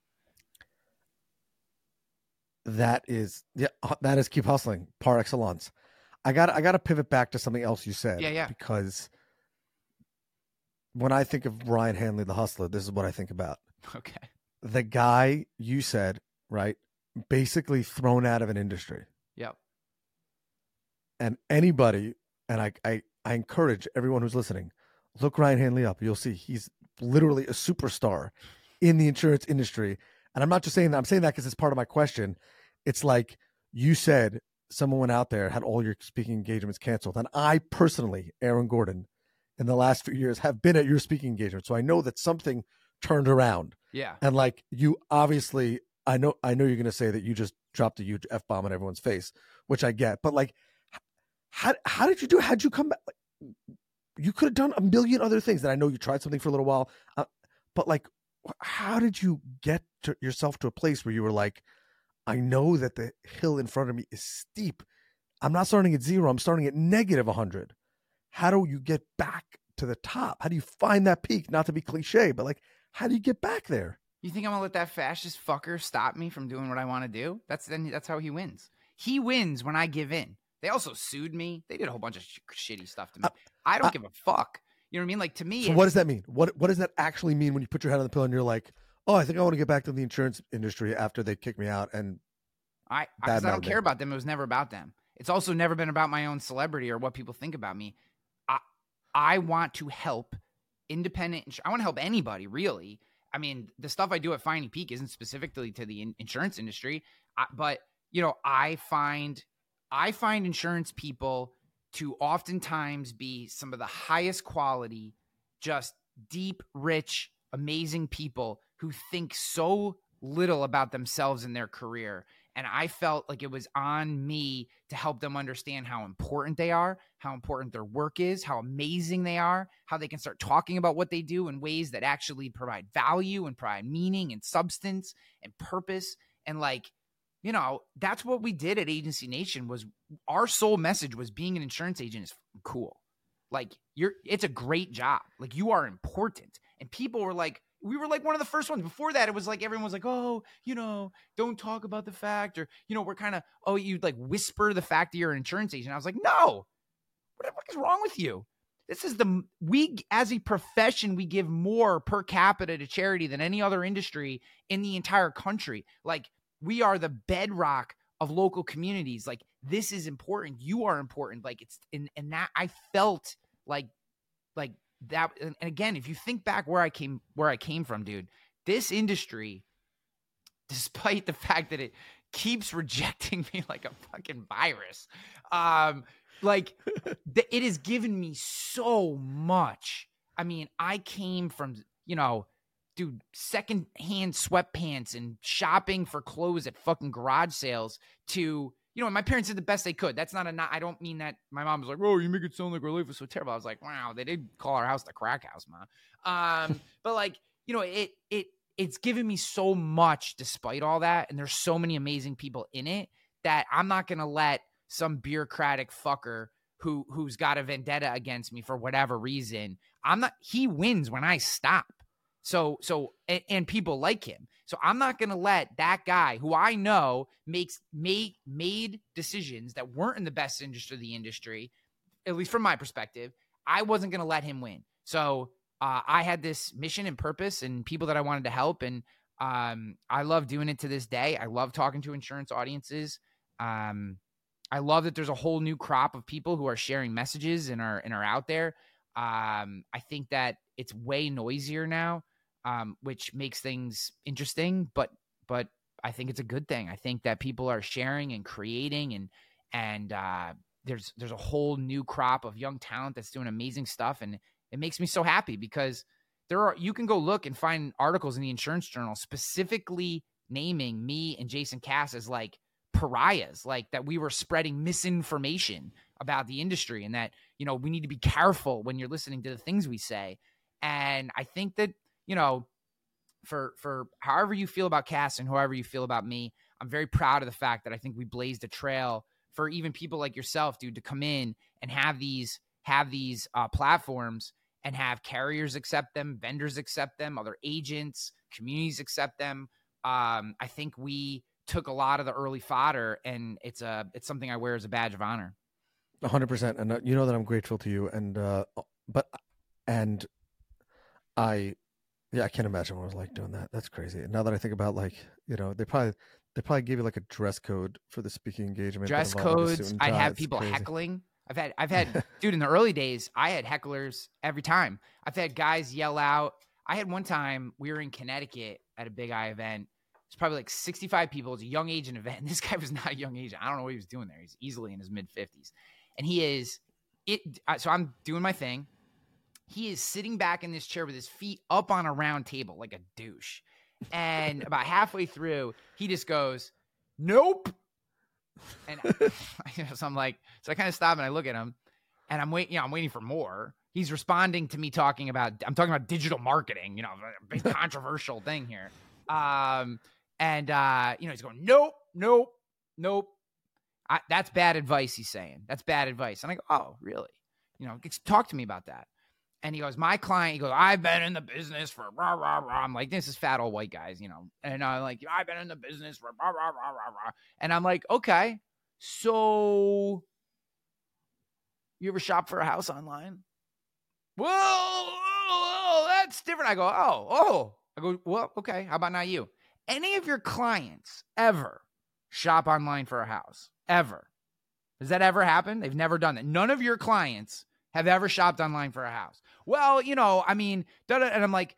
That is, yeah, that is keep hustling par excellence. I got I got to pivot back to something else you said. Yeah, yeah. Because when I think of Ryan Hanley, the hustler, this is what I think about. Okay. The guy you said, right, basically thrown out of an industry. Yep. And anybody, and I, I, I encourage everyone who's listening, look Ryan Hanley up. You'll see he's literally a superstar in the insurance industry. And I'm not just saying that. I'm saying that because it's part of my question. It's like you said, someone went out there, had all your speaking engagements canceled. And I personally, Aaron Gordon, in the last few years have been at your speaking engagement. So I know that something turned around. Yeah. And like you obviously, I know, I know you're going to say that you just dropped a huge F-bomb in everyone's face, which I get. But like, how, how did you do? How'd you come back? You could have done a million other things. And I know you tried something for a little while, uh, but like, how did you get to yourself to a place where you were like, I know that the hill in front of me is steep. I'm not starting at zero. I'm starting at negative one hundred. How do you get back to the top? How do you find that peak? Not to be cliche, but like, how do you get back there? You think I'm gonna let that fascist fucker stop me from doing what I want to do? That's then that's how he wins. He wins when I give in. They also sued me. They did a whole bunch of sh- shitty stuff to me. Uh, I don't uh, give a fuck. You know what I mean? Like, to me. So what does that mean? What What does that actually mean when you put your head on the pillow and you're like, oh, I think I want to get back to the insurance industry after they kick me out? And I, because I don't care about them. It was never about them. It's also never been about my own celebrity or what people think about me. I, I want to help independent. Ins- I want to help anybody, really. I mean, the stuff I do at Finey Peak isn't specifically to the in- insurance industry, I, but you know, I find, I find insurance people to oftentimes be some of the highest quality, just deep, rich, amazing people who think so little about themselves and their career. And I felt like it was on me to help them understand how important they are, how important their work is, how amazing they are, how they can start talking about what they do in ways that actually provide value and provide meaning and substance and purpose. And like, you know, that's what we did at Agency Nation. Was our sole message was being an insurance agent is cool. Like, you're, it's a great job. Like, you are important. And people were like, we were like one of the first ones. Before that, it was like everyone was like, oh, you know, don't talk about the fact, or, you know, we're kind of, oh, you like whisper the fact that you're an insurance agent. I was like, no, what the fuck is wrong with you? This is the, we as a profession, we give more per capita to charity than any other industry in the entire country. Like, we are the bedrock of local communities. Like, this is important. You are important. Like, it's, and, and that I felt like, like, that, and again, if you think back where I came, where I came from, dude, this industry, despite the fact that it keeps rejecting me like a fucking virus, um, like th- it has given me so much. I mean, I came from, you know, dude, secondhand sweatpants and shopping for clothes at fucking garage sales to, you know, my parents did the best they could. That's not a, not, I don't mean that. My mom was like, oh, you make it sound like our life was so terrible. I was like, wow, they did call our house the crack house, Mom. Um, but like, you know, it, it, it's given me so much despite all that. And there's so many amazing people in it that I'm not going to let some bureaucratic fucker who, who's got a vendetta against me for whatever reason. I'm not, he wins when I stop. So, so, and, and people like him. So I'm not going to let that guy who I know makes made, made decisions that weren't in the best interest of the industry, at least from my perspective. I wasn't going to let him win. So uh, I had this mission and purpose and people that I wanted to help. And um, I love doing it to this day. I love talking to insurance audiences. Um, I love that there's a whole new crop of people who are sharing messages and are, and are out there. Um, I think that it's way noisier now. Um, which makes things interesting, but but I think it's a good thing. I think that people are sharing and creating, and and uh, there's there's a whole new crop of young talent that's doing amazing stuff, and it makes me so happy because there are you can go look and find articles in the Insurance Journal specifically naming me and Jason Cass as like pariahs, like that we were spreading misinformation about the industry, and that, you know, we need to be careful when you're listening to the things we say. And I think that, you know, for for however you feel about Cass and however you feel about me, I'm very proud of the fact that I think we blazed a trail for even people like yourself, dude, to come in and have these have these uh, platforms and have carriers accept them, vendors accept them, other agents, communities accept them. Um, I think we took a lot of the early fodder, and it's a it's something I wear as a badge of honor. one hundred percent, and uh, you know that I'm grateful to you, and uh, but and I. Yeah, I can't imagine what it was like doing that. That's crazy. And now that I think about, like, you know, they probably they probably gave you like a dress code for the speaking engagement. Dress codes. I'd have people heckling. I've had I've had dude, in the early days, I had hecklers every time. I've had guys yell out. I had one time we were in Connecticut at a Big I event. It's probably like sixty-five people. It's a young agent event. And this guy was not a young agent. I don't know what he was doing there. He's easily in his mid fifties. And he is it so I'm doing my thing. He is sitting back in this chair with his feet up on a round table like a douche. And about halfway through, he just goes, nope. And you know, so I'm like, so I kind of stop and I look at him and I'm waiting, you know, I'm waiting for more. He's responding to me talking about, I'm talking about digital marketing, you know, a big controversial thing here. Um, and, uh, you know, he's going, nope, nope, nope. I, that's bad advice, he's saying. That's bad advice. And I go, oh, really? You know, talk to me about that. And he goes, my client, he goes, I've been in the business for rah, rah, rah. I'm like, this is fat old white guys, you know. And I'm like, I've been in the business for rah, rah, rah, rah, rah. And I'm like, okay, so you ever shop for a house online? Whoa, whoa, whoa, that's different. I go, oh, oh. I go, well, okay, how about not you? Any of your clients ever shop online for a house? Ever? Has that ever happened? They've never done that. None of your clients have ever shopped online for a house. Well, you know, I mean, and I'm like,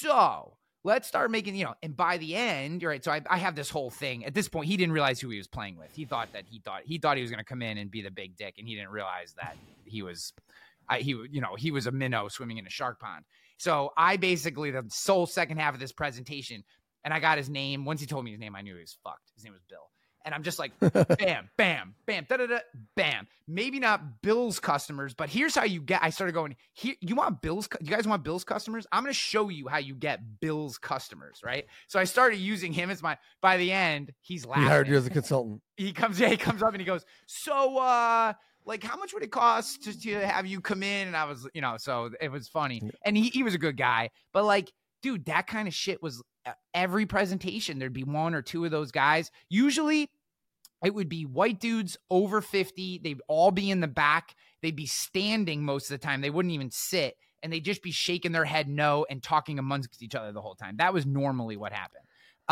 so let's start making, you know, and by the end, you're right. So I, I have this whole thing. At this point, he didn't realize who he was playing with. He thought that he thought he thought he was going to come in and be the big dick, and he didn't realize that he was, I, he, you know, he was a minnow swimming in a shark pond. So I basically, the sole second half of this presentation, and I got his name. Once he told me his name, I knew he was fucked. His name was Bill. And I'm just like, bam, bam, bam, da da da, bam. Maybe not Bill's customers, but here's how you get. I started going, here, you want Bill's, you guys want Bill's customers? I'm going to show you how you get Bill's customers, right? So I started using him as my, by the end, he's laughing. He hired you as a consultant. He comes, yeah, he comes up and he goes, so, uh, like, how much would it cost to, to have you come in? And I was, you know, so it was funny. And he, he was a good guy, but like, dude, that kind of shit was every presentation. There'd be one or two of those guys. Usually it would be white dudes over fifty. They'd all be in the back. They'd be standing most of the time. They wouldn't even sit, and they'd just be shaking their head no and talking amongst each other the whole time. That was normally what happened.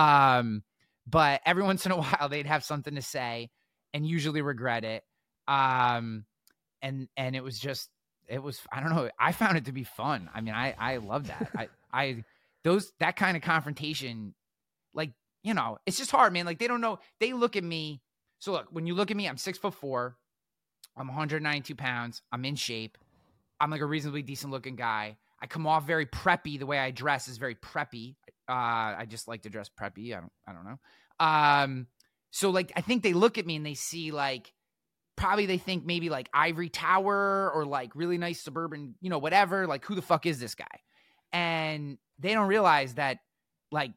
Um, but every once in a while they'd have something to say and usually regret it. Um, and, and it was just, it was, I don't know. I found it to be fun. I mean, I, I love that. I, I, those, that kind of confrontation, like, you know, it's just hard, man. Like, they don't know. They look at me. So look, when you look at me, I'm six foot four. I'm one hundred ninety-two pounds. I'm in shape. I'm like a reasonably decent looking guy. I come off very preppy. The way I dress is very preppy. Uh, I just like to dress preppy. I don't, I don't know. Um, so like, I think they look at me and they see like, probably they think maybe like ivory tower or like really nice suburban, you know, whatever, like who the fuck is this guy? And they don't realize that like,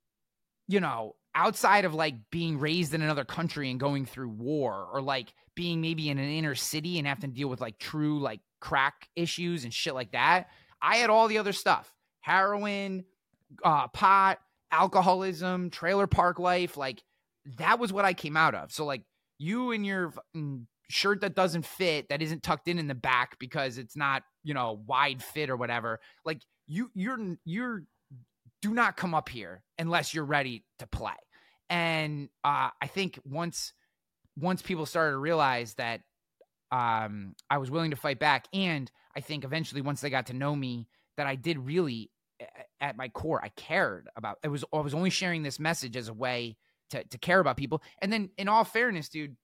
you know, outside of like being raised in another country and going through war, or like being maybe in an inner city and having to deal with like true like crack issues and shit like that, I had all the other stuff: heroin, uh, pot, alcoholism, trailer park life. Like that was what I came out of. So like you and your shirt that doesn't fit, that isn't tucked in in the back because it's not, you know, wide fit or whatever. Like you, you're, you're, do not come up here unless you're ready to play. And uh, I think once once people started to realize that um, I was willing to fight back, and I think eventually once they got to know me, that I did really, at my core, I cared about it. Was I was only sharing this message as a way to to care about people. And then, in all fairness, dude,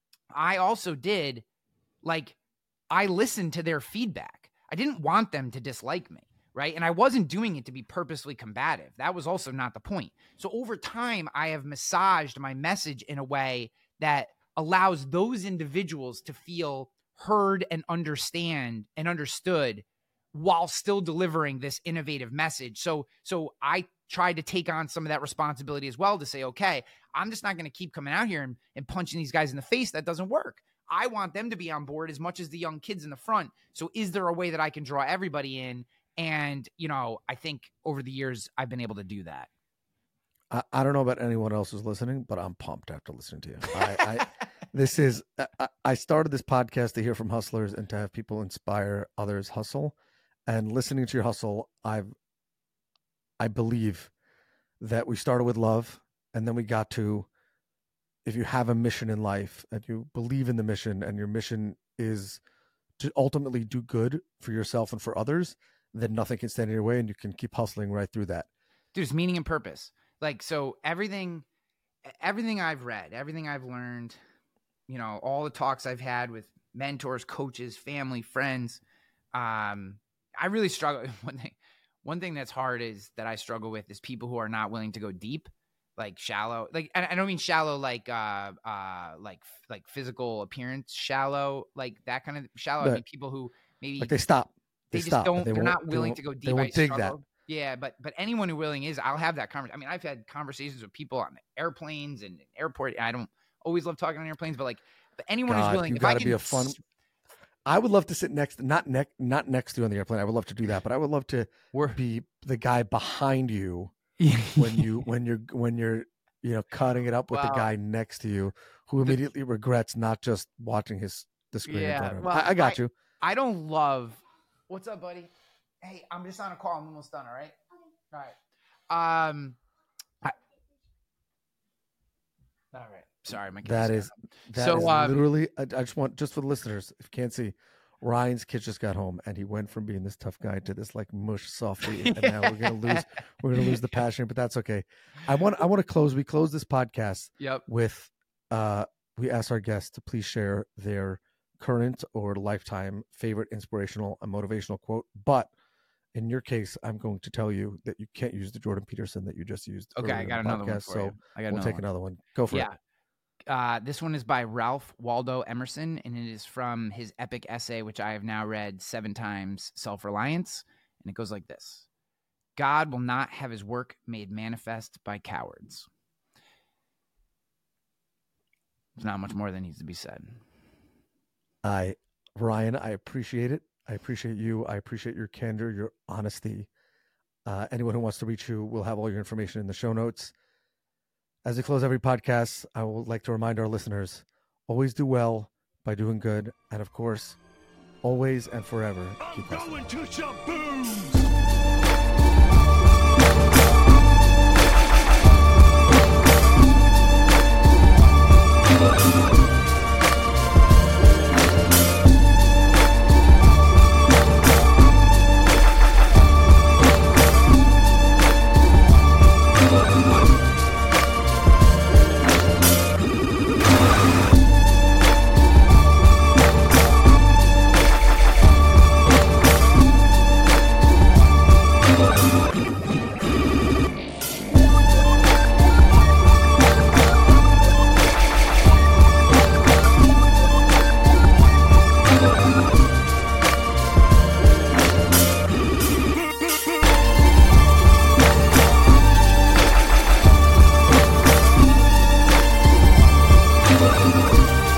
I also did like I listened to their feedback. I didn't want them to dislike me. Right. And I wasn't doing it to be purposely combative. That was also not the point. So over time, I have massaged my message in a way that allows those individuals to feel heard and understand and understood while still delivering this innovative message. So, so I tried to take on some of that responsibility as well to say, okay, I'm just not going to keep coming out here and, and punching these guys in the face. That doesn't work. I want them to be on board as much as the young kids in the front. So is there a way that I can draw everybody in? And, you know, I think over the years, I've been able to do that. I, I don't know about anyone else who's listening, but I'm pumped after listening to you. I, I this is, I, I started this podcast to hear from hustlers and to have people inspire others hustle. And listening to your hustle, I've, I believe that we started with love, and then we got to, if you have a mission in life and you believe in the mission, and your mission is to ultimately do good for yourself and for others, then nothing can stand in your way, and you can keep hustling right through that. Dude, it's meaning and purpose. Like, so everything, everything I've read, everything I've learned, you know, all the talks I've had with mentors, coaches, family, friends, um, I really struggle. One thing, one thing that's hard is that I struggle with is people who are not willing to go deep, like shallow. Like, I don't mean shallow, like, uh, uh, like, like physical appearance, shallow, like that kind of shallow. But, I mean, people who maybe like they stop. They, they just stop. don't, they they're not willing they to go deep. They won't dig that. Yeah. But, but anyone who willing is, I'll have that conversation. I mean, I've had conversations with people on airplanes and airport. I don't always love talking on airplanes, but like, but anyone God, who's willing, you if I gotta can be a fun. I would love to sit next, not neck, not next to you on the airplane. I would love to do that, but I would love to We're be the guy behind you when you when you're when you're you know cutting it up with Wow. the guy next to you who immediately regrets not just watching his the screen in Yeah, front of him. well, I, I got you. I don't love. What's up, buddy? Hey, I'm just on a call. I'm almost done. All right. All right. Um. I, all right. Sorry, my kids. That is that So, is um, literally. I, I just want just for the listeners, if you can't see, Ryan's kid just got home and he went from being this tough guy to this like mush softy, and now we're gonna lose we're gonna lose the passion, but that's okay. I want I want to close. We close this podcast Yep. with uh we ask our guests to please share their current or lifetime favorite inspirational and motivational quote. But in your case, I'm going to tell you that you can't use the Jordan Peterson that you just used. Okay, I earlier got in the another one podcast, for so you. I got we'll another take one. another one. Go for Yeah. it. Uh, this one is by Ralph Waldo Emerson, and it is from his epic essay, which I have now read seven times, Self-Reliance. And it goes like this: God will not have his work made manifest by cowards. There's not much more that needs to be said. I, Ryan, I appreciate it. I appreciate you. I appreciate your candor, your honesty. Uh, anyone who wants to reach you will have all your information in the show notes. As we close every podcast, I would like to remind our listeners, always do well by doing good. And of course, always and forever keep I'm going to some booze. We'll be right back.